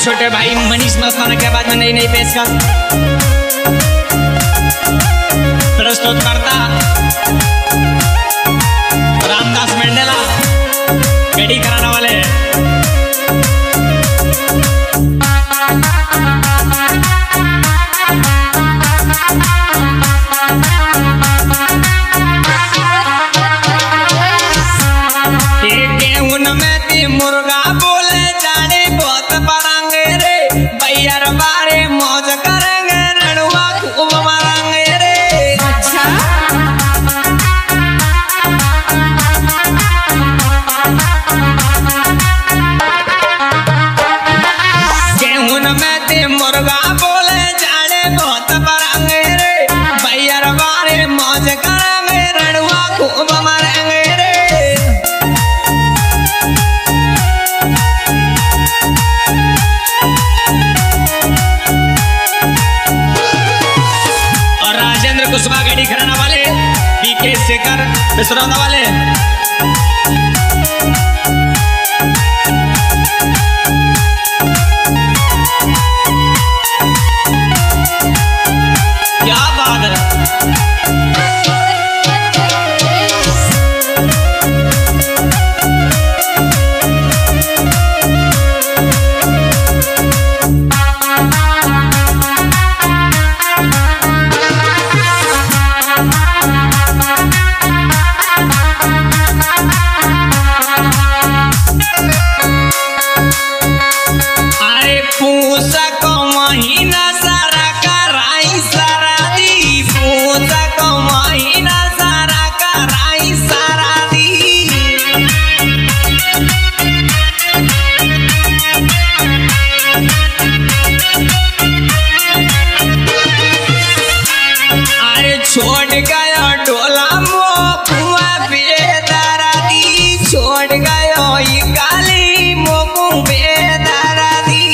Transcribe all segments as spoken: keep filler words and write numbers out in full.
छोटे भाई मनीष मस्ताना के बाद में नई नई पेशकश प्रस्तुत करता रामदास मंडेला गड़ी कराने वाले मुर्गा बोले जाने बहुत परांगे रे भैया बारे मौज करेंगे रड़ुआ खूब मारेंगे रे। अच्छा गेहूं में ते मुर्गा बोले जाने बहुत परांगे रे भैया बारे मौज करेंगे रड़ुआ खूब मारेंगे रे। कुसुमा गड़ी कराने वाले पीके शेखर बिसरौना वाले क्या बात है। छोड़ गयो डोला मोकुआ बेदरादी छोड़ गयो ये काली मोकू बेदरादी।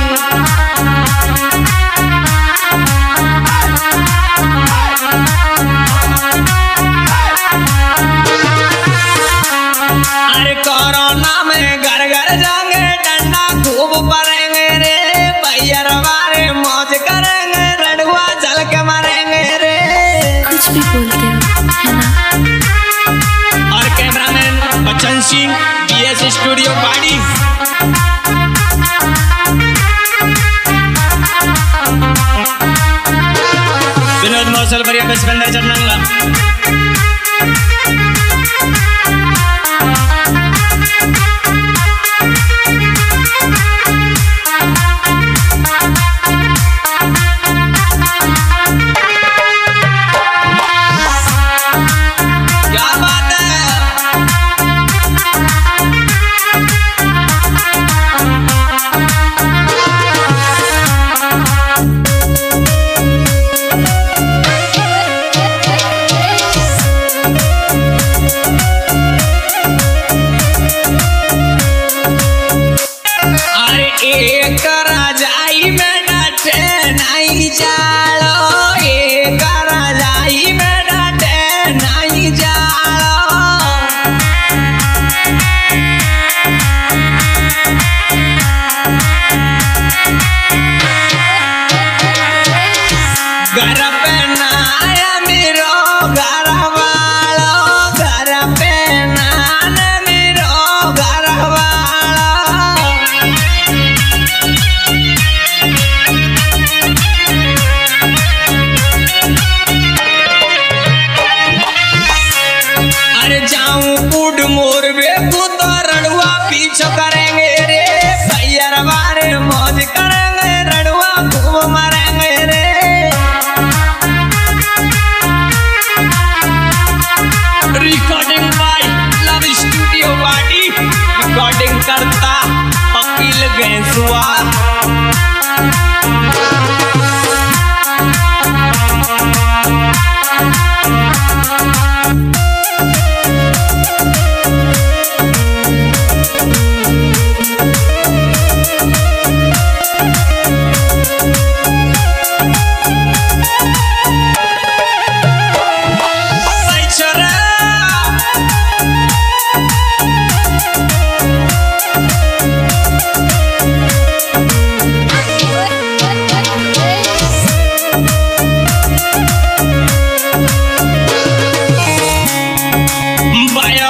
अरे कोरोना में घर घर जाएंगे डंडा खूब पड़ेंगे रे भैया बारे मौज करेंगे रड़ुआ जल के मारेंगे रे। कुछ भी बोलते हो है ना। और cameraman Bachchan Singh BS studio पाड़ी विनोद मौसल बरिया बचपंदर चटनंगला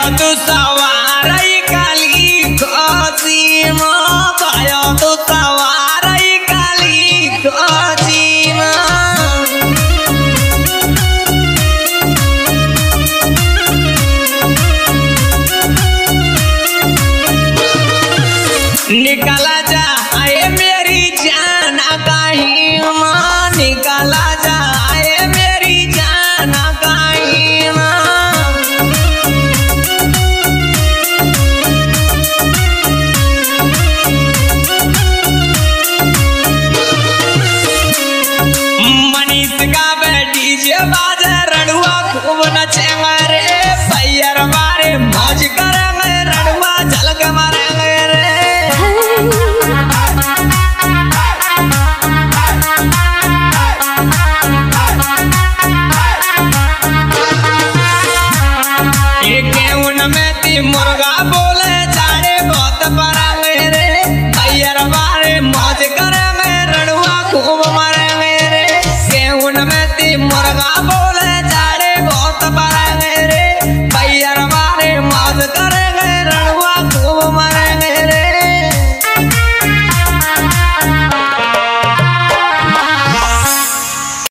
तू सवा